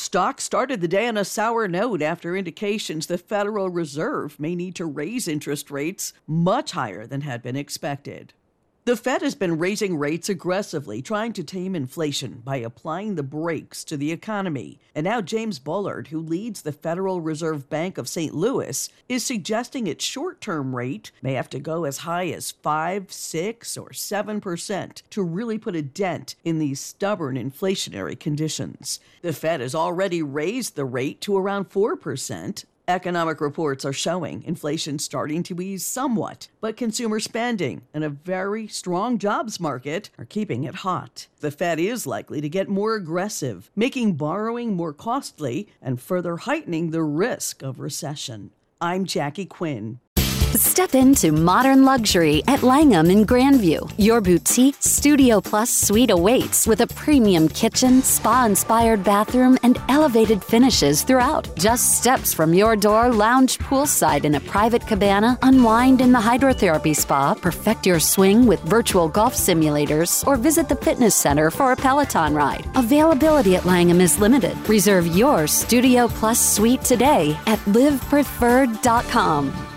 Stocks started the day on a sour note after indications the Federal Reserve may need to raise interest rates much higher than had been expected. The Fed has been raising rates aggressively, trying to tame inflation by applying the brakes to the economy. And now James Bullard, who leads the Federal Reserve Bank of St. Louis, is suggesting its short-term rate may have to go as high as 5, 6, or 7% to really put a dent in these stubborn inflationary conditions. The Fed has already raised the rate to around 4%. Economic reports are showing inflation starting to ease somewhat, but consumer spending and a very strong jobs market are keeping it hot. The Fed is likely to get more aggressive, making borrowing more costly and further heightening the risk of recession. I'm Jackie Quinn. Step into modern luxury at Langham in Grandview. Your boutique Studio Plus suite awaits with a premium kitchen, spa-inspired bathroom, and elevated finishes throughout. Just steps from your door, lounge poolside in a private cabana, unwind in the hydrotherapy spa, perfect your swing with virtual golf simulators, or visit the fitness center for a Peloton ride. Availability at Langham is limited. Reserve your Studio Plus suite today at livepreferred.com.